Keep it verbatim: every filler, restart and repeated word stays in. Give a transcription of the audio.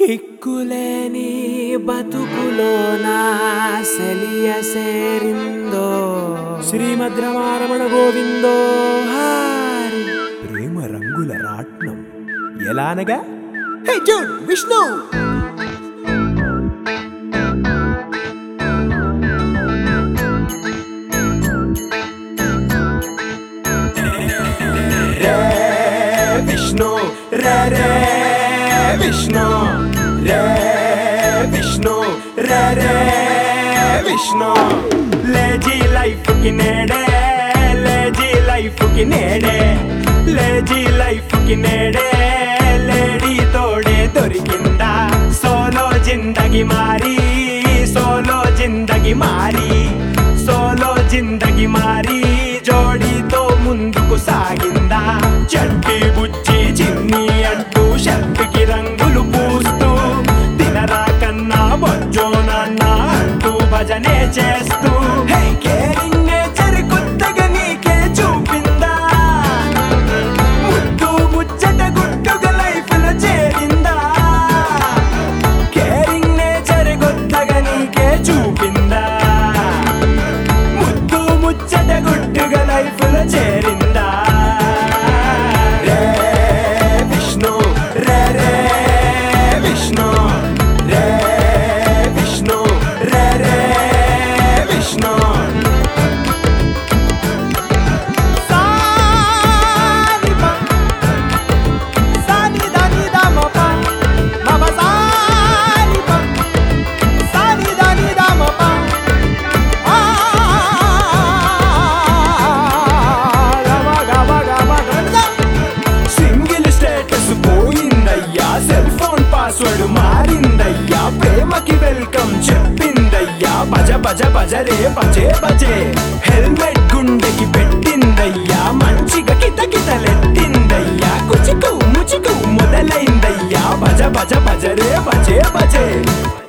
కిక్కులేని బతుకులోన సెలియ సేరిందో శ్రీమద్ రమారమణ గోవిందో హారి ప్రేమ రంగుల రాట్నం ఎలానగా హే జూడ్ విష్ణు విష్ణు రే రే విష్ణు రే విష్ణు రే రే విష్ణు లేజీ లైఫ్ కి నేడే లేజీ లైఫ్ కి నేడే లేజీ లైఫ్ కి నేడే లేడీ తోడే దొరికిందా సోలో జిందగి మారి సోలో జిందగి మారి సోలో జిందగి మారి జోడీతో ముందుకు సాగిందా చట్టి బుచ్చి చిన్ని అంటూ షర్టుకి రంగులు పూస్తూ తినరా కన్నా బొజ్జో నాన్న అంటూ భజనే చేస్తూ హే కేరింగ్ నేచర్ కొత్తగా నీకే చూపిందా ముద్దు ముచ్చట గుట్టుగా లైఫ్ లో చేరిందా కేరింగ్ నేచర్ కొత్తగా నీకే చూపిందా ముద్దు ముచ్చట గుట్టుగా లైఫ్ లో చేరిందా పాస్వర్డ్ మారిందయ్యా ప్రేమకి వెల్కమ్ చెప్పిందయ్యా బజ బజ బజరే బజే బజే హెల్మెట్ గుండెకి పెట్టిందయ్యా మంచిగా కితకితలెట్టిందయ్యా కుచికు ముచికు మొదలైందయ్యా బజ బజ బజరే బజే బజే